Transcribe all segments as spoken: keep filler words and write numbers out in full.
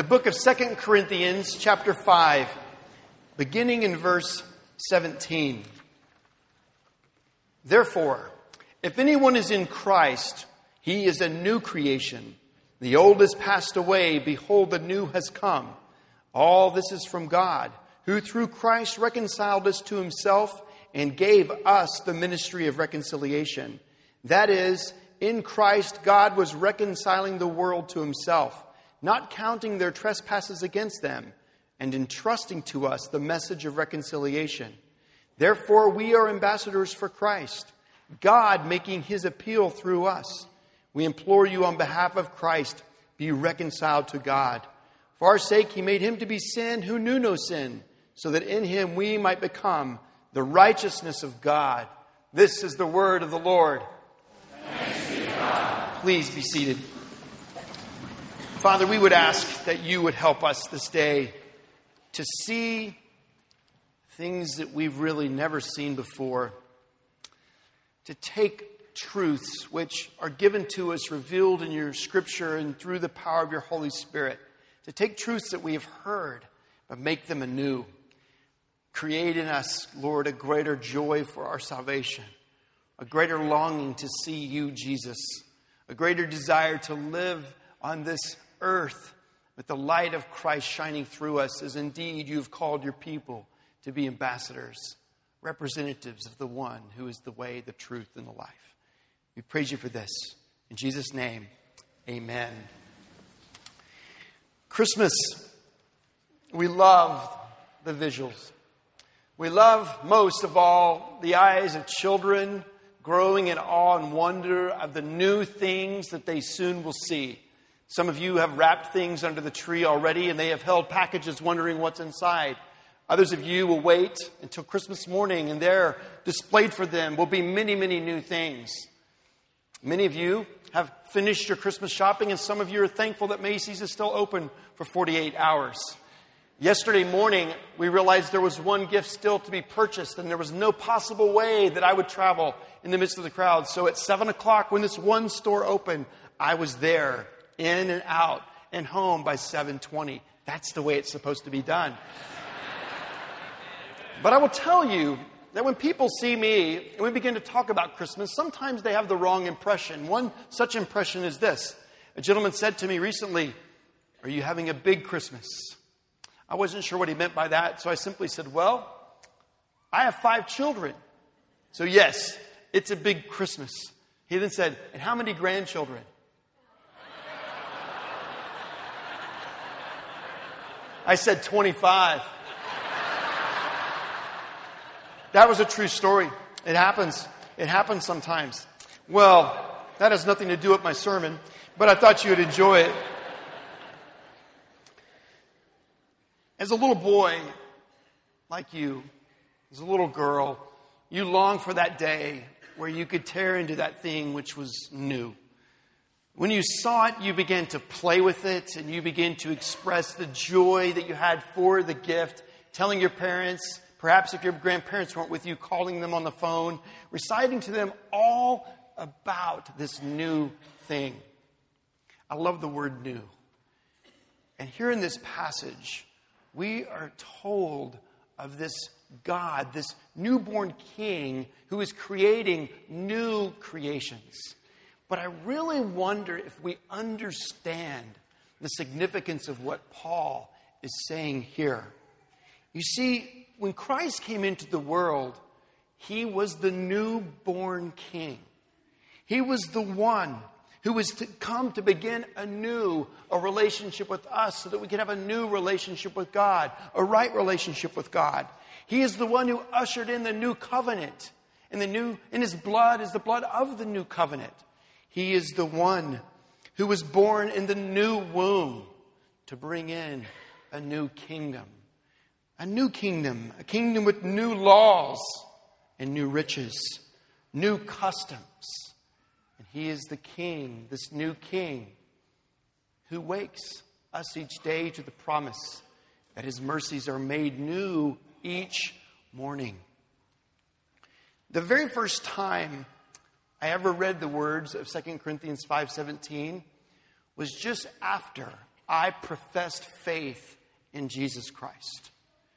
book of Second Corinthians, chapter five, beginning in verse seventeen. Therefore, if anyone is in Christ, he is a new creation. The old has passed away. Behold, the new has come. All this is from God, who through Christ reconciled us to himself and gave us the ministry of reconciliation. That is, in Christ, God was reconciling the world to himself, not counting their trespasses against them, and entrusting to us the message of reconciliation. Therefore, we are ambassadors for Christ, God making his appeal through us. We implore you on behalf of Christ, be reconciled to God. For our sake, he made him to be sin who knew no sin, so that in him we might become the righteousness of God. This is the word of the Lord. Thanks be to God. Please be seated. Father, we would ask that you would help us this day to see things that we've really never seen before, to take truths which are given to us, revealed in your scripture and through the power of your Holy Spirit, to take truths that we have heard, but make them anew. Create in us, Lord, a greater joy for our salvation, a greater longing to see you, Jesus, a greater desire to live on this earth with the light of Christ shining through us, as indeed you've called your people to be ambassadors, representatives of the one who is the way, the truth, and the life. We praise you for this. In Jesus' name, amen. Christmas, we love the visuals. We love most of all the eyes of children growing in awe and wonder of the new things that they soon will see. Some of you have wrapped things under the tree already, and they have held packages wondering what's inside. Others of you will wait until Christmas morning, and there, displayed for them, will be many, many new things. Many of you have finished your Christmas shopping, and some of you are thankful that Macy's is still open for forty-eight hours. Yesterday morning, we realized there was one gift still to be purchased, and there was no possible way that I would travel in the midst of the crowd. So at seven o'clock, when this one store opened, I was there, in and out, and home by seven twenty. That's the way it's supposed to be done. But I will tell you that when people see me and we begin to talk about Christmas, sometimes they have the wrong impression. One such impression is this. A gentleman said to me recently, "Are you having a big Christmas?" I wasn't sure what he meant by that, so I simply said, "Well, I have five children. So yes, it's a big Christmas." He then said, "And how many grandchildren?" I said, twenty-five. That was a true story. It happens. It happens sometimes. Well, that has nothing to do with my sermon, but I thought you would enjoy it. As a little boy, like you, as a little girl, you longed for that day where you could tear into that thing which was new. When you saw it, you began to play with it, and you began to express the joy that you had for the gift, telling your parents, perhaps if your grandparents weren't with you, calling them on the phone, reciting to them all about this new thing. I love the word new. And here in this passage, we are told of this God, this newborn king who is creating new creations. But I really wonder if we understand the significance of what Paul is saying here. You see, when Christ came into the world, he was the newborn king. He was the one who was to come to begin anew a relationship with us so that we can have a new relationship with God, a right relationship with God. He is the one who ushered in the new covenant. And the new, in his blood is the blood of the new covenant. He is the one who was born in the new womb to bring in a new kingdom. A new kingdom, a kingdom with new laws and new riches, new customs. And he is the king, this new king, who wakes us each day to the promise that his mercies are made new each morning. The very first time I ever read the words of Second Corinthians five seventeen was just after I professed faith in Jesus Christ.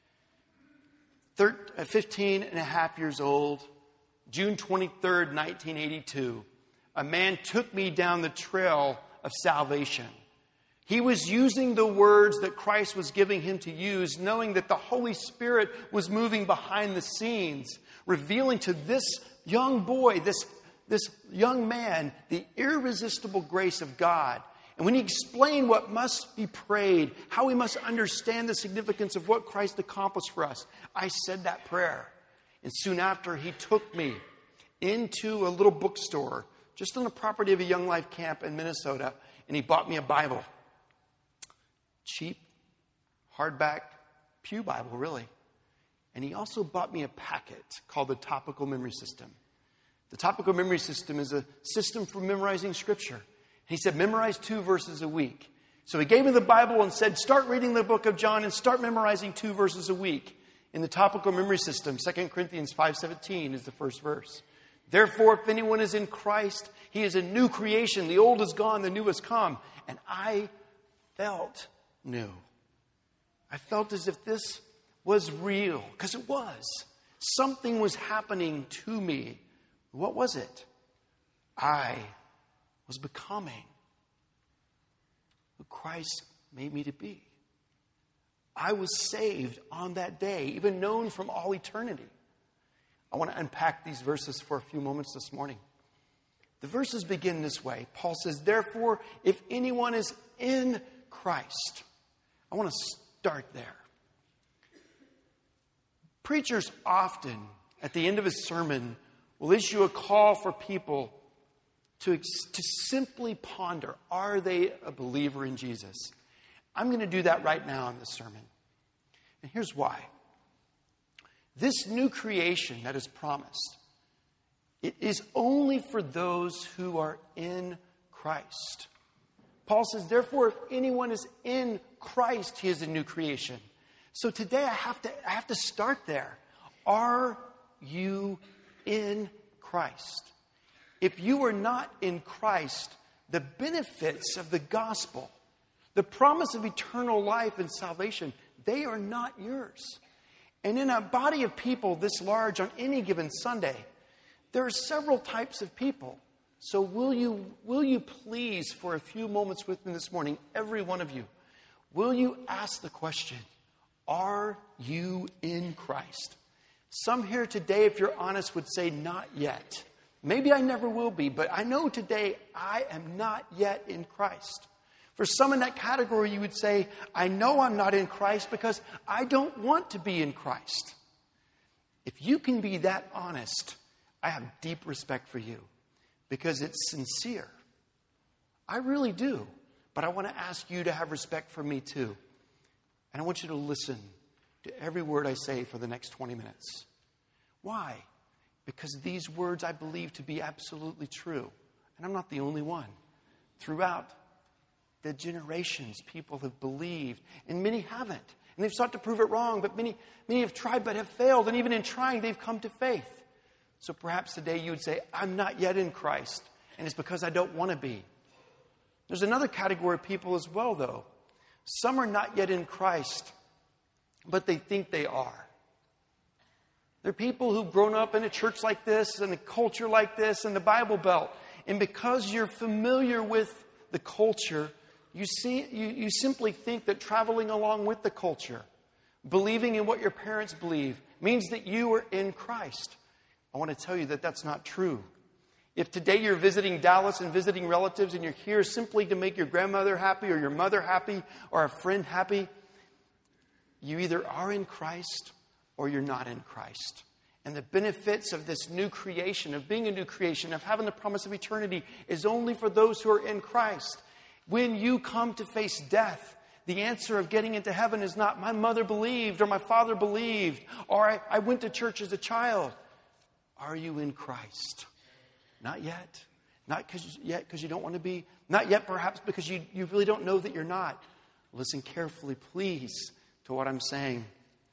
Thir- fifteen and a half years old, June twenty-third, nineteen eighty-two, a man took me down the trail of salvation. He was using the words that Christ was giving him to use, knowing that the Holy Spirit was moving behind the scenes, revealing to this young boy, this, this young man, the irresistible grace of God. And when he explained what must be prayed, how we must understand the significance of what Christ accomplished for us, I said that prayer. And soon after, he took me into a little bookstore just on the property of a Young Life camp in Minnesota, and he bought me a Bible. Cheap, hardback, pew Bible, really. And he also bought me a packet called the Topical Memory System. The Topical Memory System is a system for memorizing Scripture. He said, memorize two verses a week. So he gave me the Bible and said, start reading the book of John and start memorizing two verses a week. In the Topical Memory System, Second Corinthians five seventeen is the first verse. Therefore, if anyone is in Christ, he is a new creation. The old is gone, the new has come. And I felt new. I felt as if this was real, because it was. Something was happening to me. What was it? I was becoming who Christ made me to be. I was saved on that day, even known from all eternity. I want to unpack these verses for a few moments this morning. The verses begin this way. Paul says, therefore, if anyone is in Christ. I want to start there. Preachers often, at the end of a sermon, will issue a call for people to, to simply ponder, are they a believer in Jesus? I'm going to do that right now in this sermon. And here's why. This new creation that is promised, it is only for those who are in Christ. Paul says, therefore, if anyone is in Christ, he is a new creation. So today I have to, I have to start there. Are you in Christ? If you are not in Christ, the benefits of the gospel, the promise of eternal life and salvation, they are not yours. And in a body of people this large on any given Sunday, there are several types of people. So will you, will you please, for a few moments with me this morning, every one of you, will you ask the question, are you in Christ? Some here today, if you're honest, would say, not yet. Maybe I never will be, but I know today I am not yet in Christ. For some in that category, you would say, I know I'm not in Christ because I don't want to be in Christ. If you can be that honest, I have deep respect for you because it's sincere. I really do. But I want to ask you to have respect for me too. And I want you to listen to every word I say for the next twenty minutes. Why? Because these words I believe to be absolutely true. And I'm not the only one. Throughout the generations, people have believed, and many haven't. And they've sought to prove it wrong, but many, many have tried but have failed. And even in trying, they've come to faith. So perhaps today you would say, I'm not yet in Christ, and it's because I don't want to be. There's another category of people as well, though. Some are not yet in Christ, but they think they are. They're people who've grown up in a church like this, and a culture like this, and the Bible Belt. And because you're familiar with the culture, you see, you, you simply think that traveling along with the culture, believing in what your parents believe, means that you are in Christ. I want to tell you that that's not true. If today you're visiting Dallas and visiting relatives and you're here simply to make your grandmother happy or your mother happy or a friend happy, you either are in Christ or you're not in Christ. And the benefits of this new creation, of being a new creation, of having the promise of eternity is only for those who are in Christ. When you come to face death, the answer of getting into heaven is not my mother believed or my father believed or I, I went to church as a child. Are you in Christ? Not yet. Not because yet because you don't want to be. Not yet perhaps because you, you really don't know that you're not. Listen carefully, please, to what I'm saying.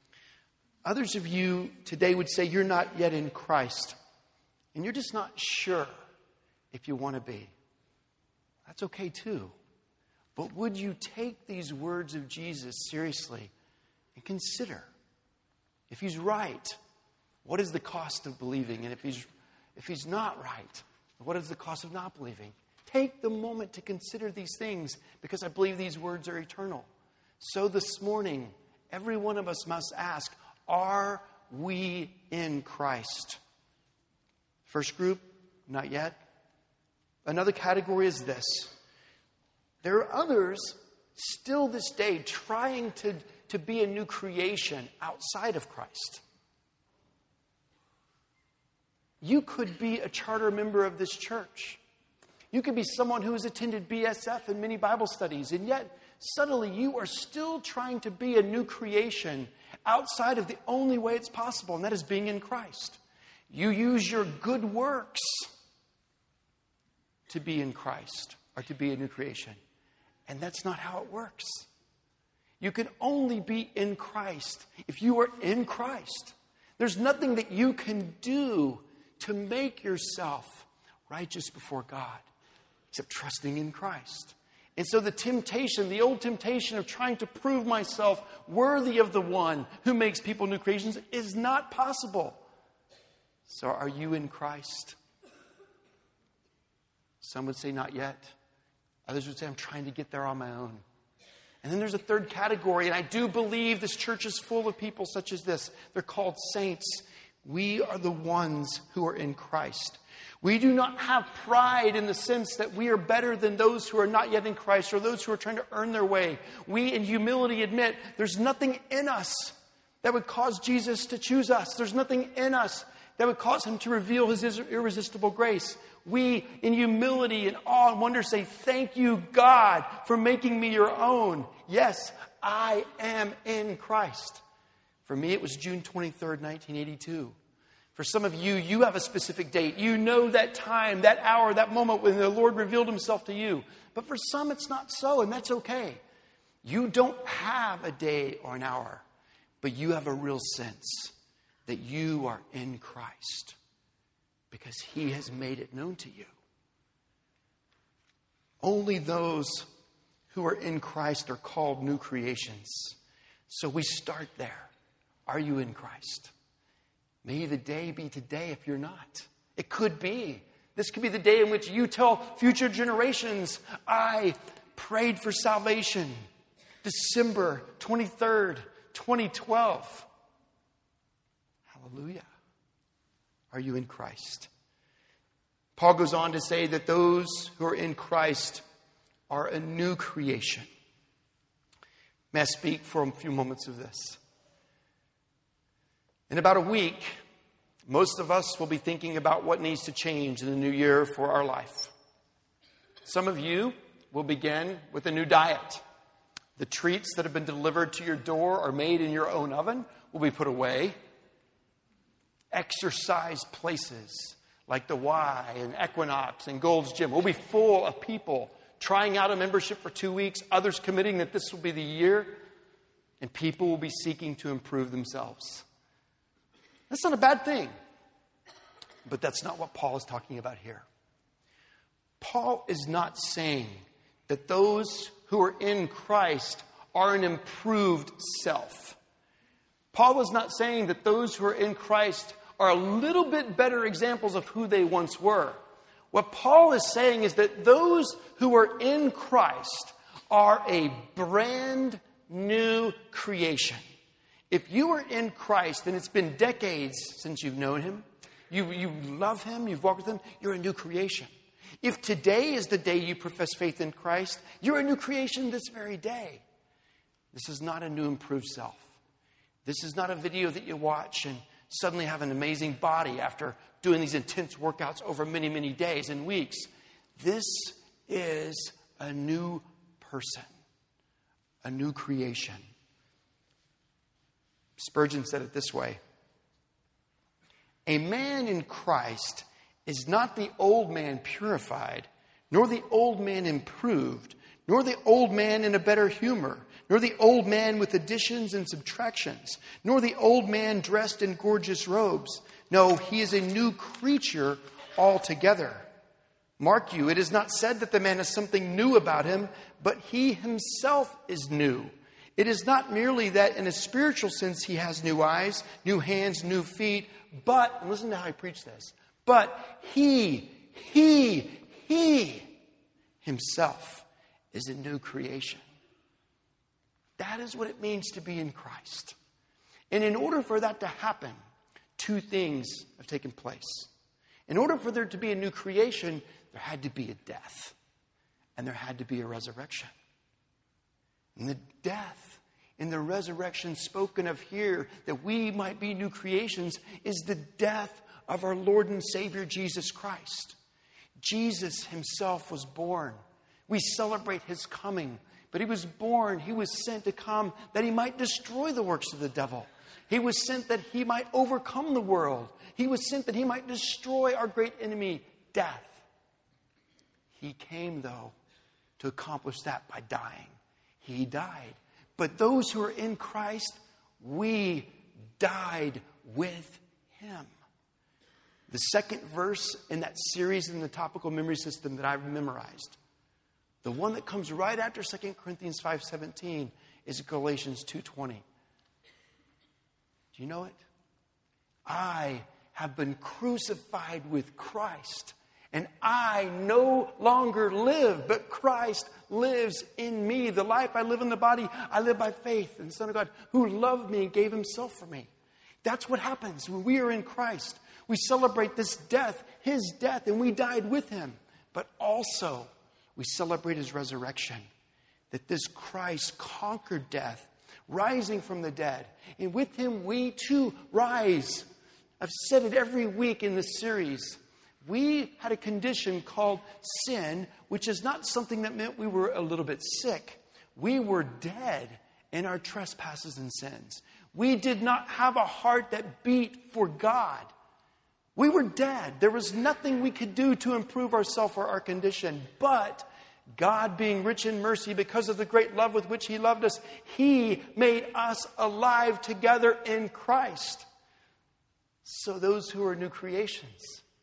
Others of you today would say you're not yet in Christ. And you're just not sure if you want to be. That's okay too. But would you take these words of Jesus seriously and consider, if he's right, what is the cost of believing? And if he's, if he's not right, what is the cost of not believing? Take the moment to consider these things, because I believe these words are eternal. So this morning, every one of us must ask, are we in Christ? First group, not yet. Another category is this. There are others still this day trying to, to be a new creation outside of Christ. You could be a charter member of this church. You could be someone who has attended B S F and many Bible studies, and yet subtly you are still trying to be a new creation outside of the only way it's possible, and that is being in Christ. You use your good works to be in Christ, or to be a new creation. And that's not how it works. You can only be in Christ if you are in Christ. There's nothing that you can do to make yourself righteous before God except trusting in Christ. And so the temptation, the old temptation of trying to prove myself worthy of the one who makes people new creations is not possible. So are you in Christ? Some would say not yet. Others would say I'm trying to get there on my own. And then there's a third category, and I do believe this church is full of people such as this. They're called saints. We are the ones who are in Christ. We do not have pride in the sense that we are better than those who are not yet in Christ or those who are trying to earn their way. We, in humility, admit there's nothing in us that would cause Jesus to choose us. There's nothing in us that would cause him to reveal his irresistible grace. We, in humility and awe and wonder, say, thank you, God, for making me your own. Yes, I am in Christ. For me, it was June twenty-third, nineteen eighty-two. For some of you, you have a specific date. You know that time, that hour, that moment when the Lord revealed himself to you. But for some, it's not so, and that's okay. You don't have a day or an hour, but you have a real sense that you are in Christ because he has made it known to you. Only those who are in Christ are called new creations. So we start there. Are you in Christ? May the day be today if you're not. It could be. This could be the day in which you tell future generations, I prayed for salvation. December twenty-third, twenty twelve. Hallelujah. Are you in Christ? Paul goes on to say that those who are in Christ are a new creation. May I speak for a few moments of this? In about a week, most of us will be thinking about what needs to change in the new year for our life. Some of you will begin with a new diet. The treats that have been delivered to your door or made in your own oven will be put away. Exercise places like the Y and Equinox and Gold's Gym will be full of people trying out a membership for two weeks, others committing that this will be the year, and people will be seeking to improve themselves. That's not a bad thing, but that's not what Paul is talking about here. Paul is not saying that those who are in Christ are an improved self. Paul is not saying that those who are in Christ are a little bit better examples of who they once were. What Paul is saying is that those who are in Christ are a brand new creation. If you are in Christ and it's been decades since you've known him, you, you love him, you've walked with him, you're a new creation. If today is the day you profess faith in Christ, you're a new creation this very day. This is not a new improved self. This is not a video that you watch and suddenly have an amazing body after doing these intense workouts over many, many days and weeks. This is a new person, a new creation. Spurgeon said it this way: a man in Christ is not the old man purified, nor the old man improved, nor the old man in a better humor, nor the old man with additions and subtractions, nor the old man dressed in gorgeous robes. No, he is a new creature altogether. Mark you, it is not said that the man has something new about him, but he himself is new. It is not merely that in a spiritual sense he has new eyes, new hands, new feet, but, and listen to how I preach this, but he, he, he himself is a new creation. That is what it means to be in Christ. And in order for that to happen, two things have taken place. In order for there to be a new creation, there had to be a death. And there had to be a resurrection. And the death and the resurrection spoken of here, that we might be new creations, is the death of our Lord and Savior Jesus Christ. Jesus himself was born. We celebrate his coming. But he was born, he was sent to come that he might destroy the works of the devil. He was sent that he might overcome the world. He was sent that he might destroy our great enemy, death. He came, though, to accomplish that by dying. He died. But those who are in Christ, we died with him. The second verse in that series in the topical memory system that I've memorized, the one that comes right after Second Corinthians five seventeen, is Galatians two twenty. Do you know it? I have been crucified with Christ, and I no longer live, but Christ lives in me. The life I live in the body, I live by faith in the Son of God who loved me and gave himself for me. That's what happens when we are in Christ. We celebrate this death, his death, and we died with him. But also, we celebrate his resurrection, that this Christ conquered death, rising from the dead. And with him, we too rise. I've said it every week in this series. We had a condition called sin, which is not something that meant we were a little bit sick. We were dead in our trespasses and sins. We did not have a heart that beat for God. We were dead. There was nothing we could do to improve ourselves or our condition. But God, being rich in mercy because of the great love with which he loved us, he made us alive together in Christ. So those who are new creations,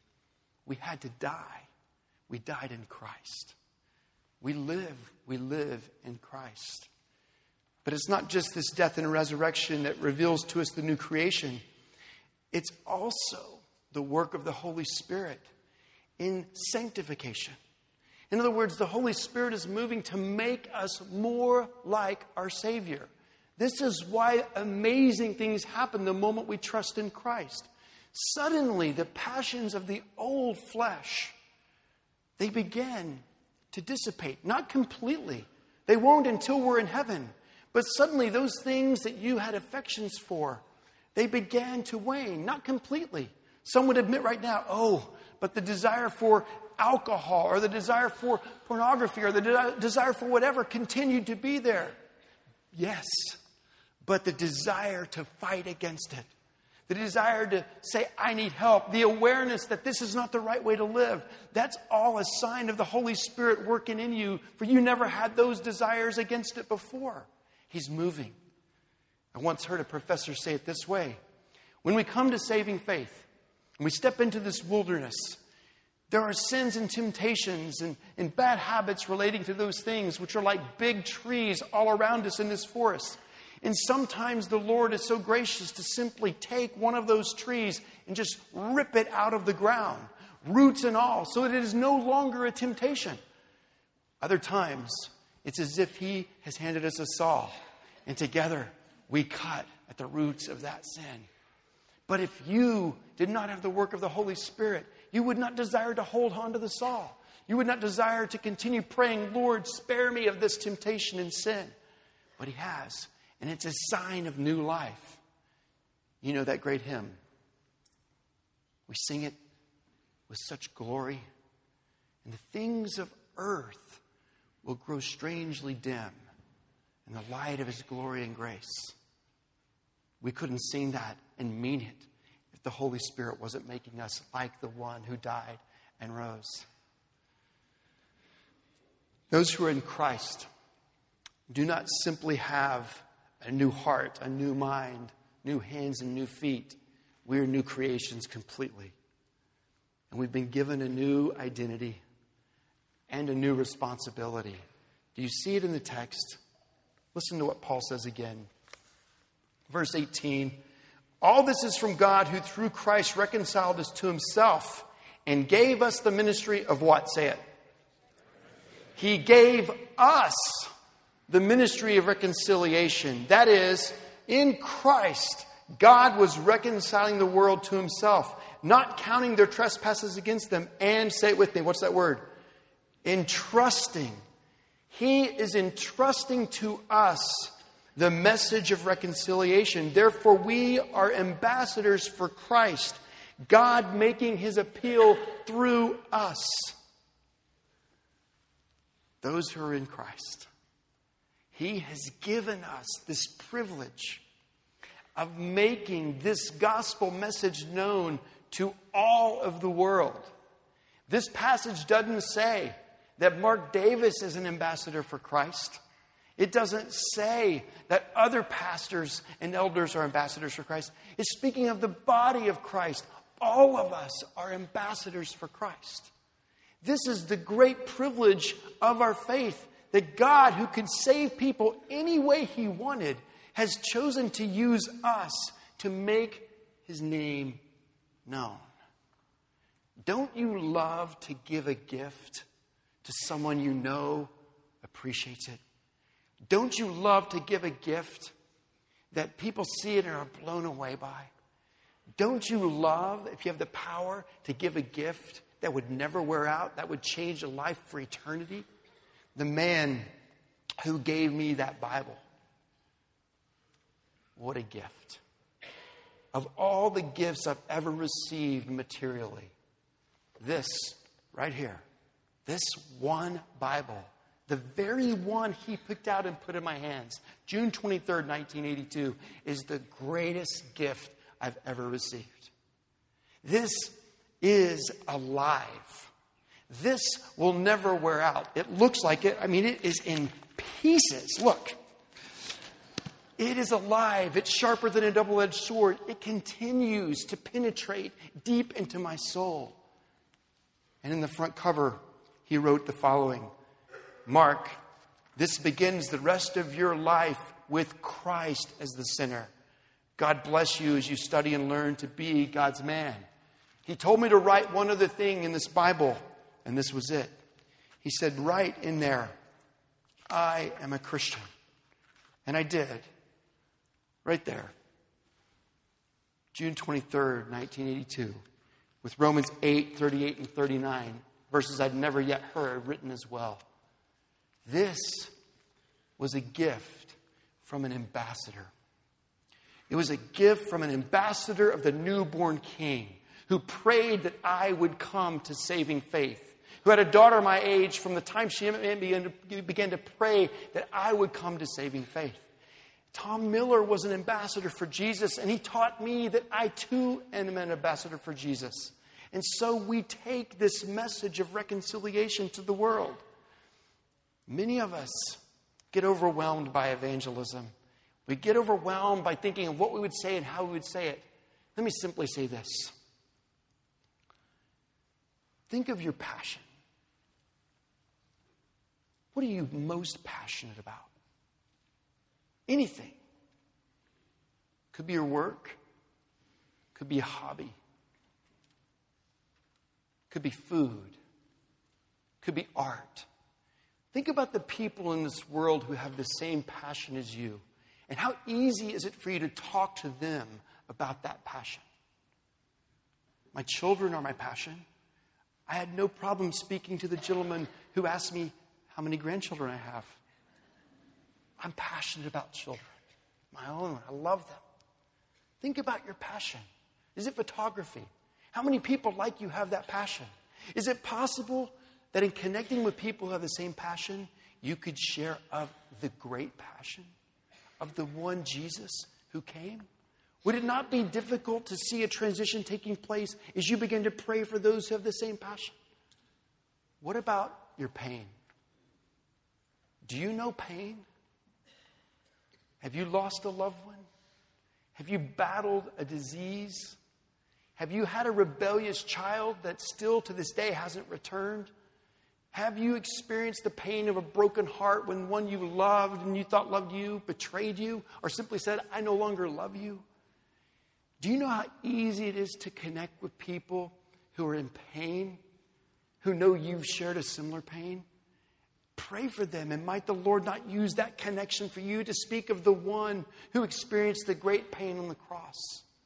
we had to die. We died in Christ. We live, we live in Christ. But it's not just this death and resurrection that reveals to us the new creation. It's also the work of the Holy Spirit in sanctification. In other words, the Holy Spirit is moving to make us more like our Savior. This is why amazing things happen the moment we trust in Christ. Suddenly, the passions of the old flesh, they begin to dissipate. Not completely. They won't until we're in heaven. But suddenly, those things that you had affections for, they began to wane. Not completely. Some would admit right now, oh, but the desire for alcohol or the desire for pornography or the de- desire for whatever continued to be there. Yes, but the desire to fight against it, the desire to say, I need help, the awareness that this is not the right way to live, that's all a sign of the Holy Spirit working in you, for you never had those desires against it before. He's moving. I once heard a professor say it this way. When we come to saving faith, and we step into this wilderness, there are sins and temptations and, and bad habits relating to those things, which are like big trees all around us in this forest. And sometimes the Lord is so gracious to simply take one of those trees and just rip it out of the ground, roots and all, so that it is no longer a temptation. Other times, it's as if he has handed us a saw, and together we cut at the roots of that sin. But if you did not have the work of the Holy Spirit, you would not desire to hold on to the saw. You would not desire to continue praying, Lord, spare me of this temptation and sin. But he has. And it's a sign of new life. You know that great hymn. We sing it with such glory. And the things of earth will grow strangely dim in the light of his glory and grace. We couldn't sing that and mean it if the Holy Spirit wasn't making us like the one who died and rose. Those who are in Christ do not simply have a new heart, a new mind, new hands and new feet. We are new creations completely. And we've been given a new identity. and a new responsibility. Do you see it in the text? Listen to what Paul says again. Verse eighteen. All this is from God, who through Christ reconciled us to himself and gave us the ministry of what? Say it. He gave us the ministry of reconciliation. That is, in Christ, God was reconciling the world to himself, not counting their trespasses against them. And say it with me. What's that word? Entrusting. He is entrusting to us the message of reconciliation. Therefore, we are ambassadors for Christ, God making his appeal through us. Those who are in Christ. He has given us this privilege of making this gospel message known to all of the world. This passage doesn't say that Mark Davis is an ambassador for Christ. It doesn't say that other pastors and elders are ambassadors for Christ. It's speaking of the body of Christ. All of us are ambassadors for Christ. This is the great privilege of our faith, that God, who could save people any way he wanted, has chosen to use us to make his name known. Don't you love to give a gift to someone you know appreciates it? Don't you love to give a gift that people see it and are blown away by? Don't you love, if you have the power, to give a gift that would never wear out, that would change a life for eternity? The man who gave me that Bible, what a gift. Of all the gifts I've ever received materially, this right here, this one Bible, the very one he picked out and put in my hands, June twenty-third, nineteen eighty-two, is the greatest gift I've ever received. This is alive. This will never wear out. It looks like it. I mean, it is in pieces. Look. It is alive. It's sharper than a double-edged sword. It continues to penetrate deep into my soul. And in the front cover, he wrote the following. Mark, this begins the rest of your life with Christ as the center. God bless you as you study and learn to be God's man. He told me to write one other thing in this Bible, and this was it. He said, write in there, I am a Christian. And I did. Right there. June twenty-third, nineteen eighty-two. With Romans eight, thirty-eight and thirty-nine. Verses I'd never yet heard written as well. This was a gift from an ambassador. It was a gift from an ambassador of the newborn King who prayed that I would come to saving faith, who had a daughter my age from the time she began to, began to pray that I would come to saving faith. Tom Miller was an ambassador for Jesus, and he taught me that I too am an ambassador for Jesus. And so we take this message of reconciliation to the world. Many of us get overwhelmed by evangelism. We get overwhelmed by thinking of what we would say and how we would say it. Let me simply say this. Think of your passion. What are you most passionate about? Anything. Could be your work. Could be a hobby. Could be food. Could be art. Think about the people in this world who have the same passion as you. And how easy is it for you to talk to them about that passion? My children are my passion. I had no problem speaking to the gentleman who asked me how many grandchildren I have. I'm passionate about children. My own. I love them. Think about your passion. Is it photography? How many people like you have that passion? Is it possible that in connecting with people who have the same passion, you could share of the great passion of the one Jesus who came? Would it not be difficult to see a transition taking place as you begin to pray for those who have the same passion? What about your pain? Do you know pain? Have you lost a loved one? Have you battled a disease? Have you had a rebellious child that still to this day hasn't returned? Have you experienced the pain of a broken heart when one you loved and you thought loved you betrayed you or simply said, I no longer love you? Do you know how easy it is to connect with people who are in pain, who know you've shared a similar pain? Pray for them, and might the Lord not use that connection for you to speak of the one who experienced the great pain on the cross?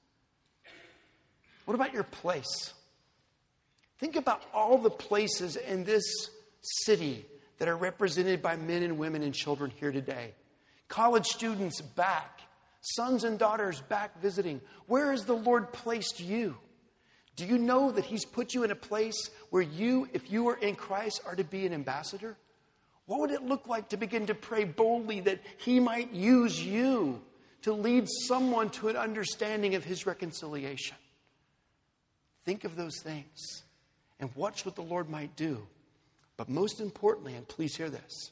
What about your place? Think about all the places in this city that are represented by men and women and children here today. College students back, sons and daughters back visiting. Where has the Lord placed you? Do you know that He's put you in a place where you, if you are in Christ, are to be an ambassador? What would it look like to begin to pray boldly that He might use you to lead someone to an understanding of His reconciliation? Think of those things and watch what the Lord might do. But most importantly, and please hear this,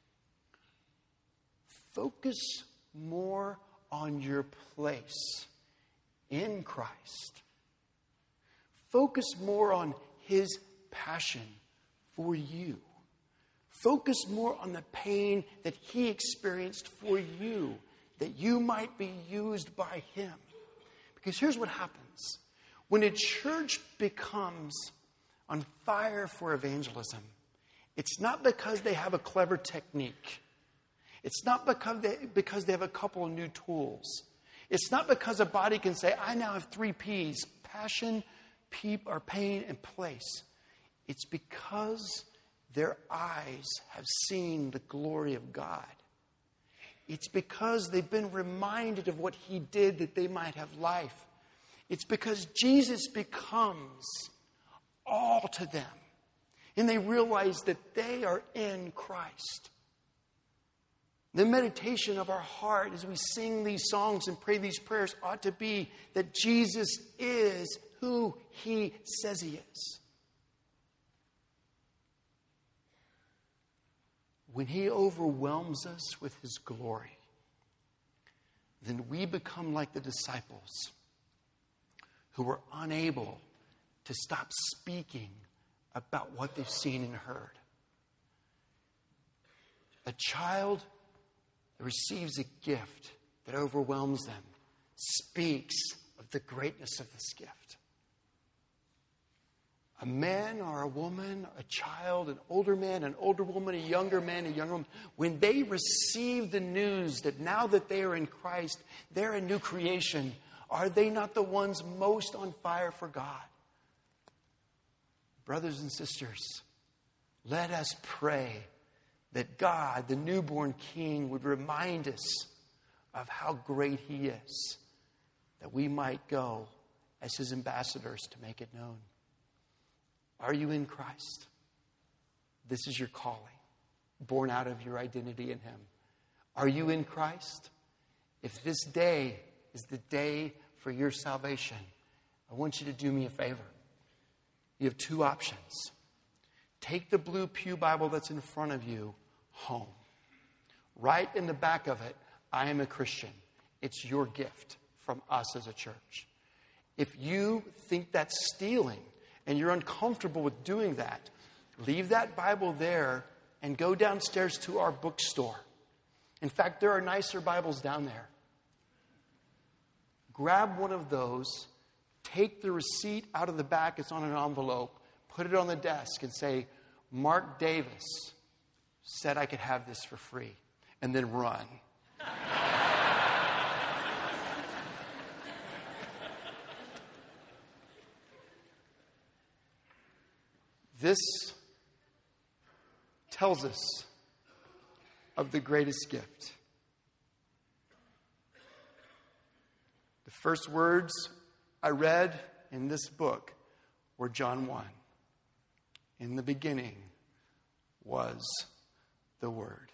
focus more on your place in Christ. Focus more on His passion for you. Focus more on the pain that He experienced for you, that you might be used by Him. Because here's what happens. When a church becomes on fire for evangelism, it's not because they have a clever technique. It's not because they, because they have a couple of new tools. It's not because a body can say, I now have three P's, passion, peep, or pain, and place. It's because their eyes have seen the glory of God. It's because they've been reminded of what He did that they might have life. It's because Jesus becomes all to them. And they realize that they are in Christ. The meditation of our heart as we sing these songs and pray these prayers ought to be that Jesus is who He says He is. When He overwhelms us with His glory, then we become like the disciples who were unable to stop speaking about what they've seen and heard. A child that receives a gift that overwhelms them speaks of the greatness of this gift. A man or a woman, a child, an older man, an older woman, a younger man, a younger woman, when they receive the news that now that they are in Christ, they're a new creation, are they not the ones most on fire for God? Brothers and sisters, let us pray that God, the newborn King, would remind us of how great He is, that we might go as His ambassadors to make it known. Are you in Christ? This is your calling, born out of your identity in Him. Are you in Christ? If this day is the day for your salvation, I want you to do me a favor. You have two options. Take the blue pew Bible that's in front of you home. Right in the back of it, I am a Christian. It's your gift from us as a church. If you think that's stealing and you're uncomfortable with doing that, leave that Bible there and go downstairs to our bookstore. In fact, there are nicer Bibles down there. Grab one of those, take the receipt out of the back, it's on an envelope, put it on the desk and say, Mark Davis said I could have this for free, and then run. This tells us of the greatest gift. The first words I read in this book were John one. In the beginning was the Word.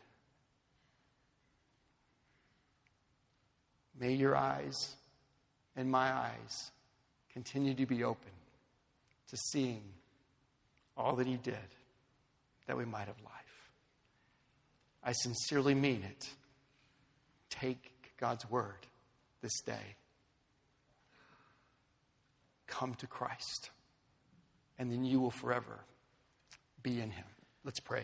May your eyes and my eyes continue to be open to seeing all that He did, that we might have life. I sincerely mean it. Take God's word this day. Come to Christ, and then you will forever be in Him. Let's pray.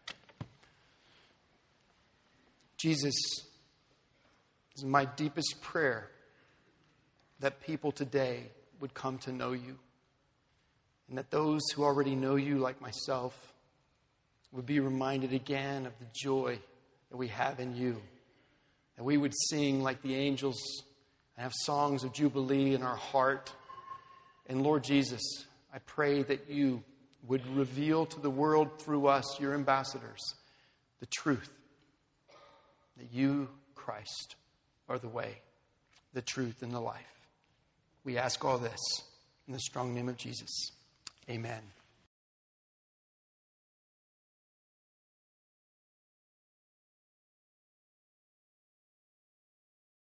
Jesus, this is my deepest prayer that people today would come to know you, and that those who already know you, like myself, would be reminded again of the joy that we have in you, that we would sing like the angels and have songs of jubilee in our heart. And Lord Jesus, I pray that you would reveal to the world through us, your ambassadors, the truth that you, Christ, are the way, the truth, and the life. We ask all this in the strong name of Jesus. Amen.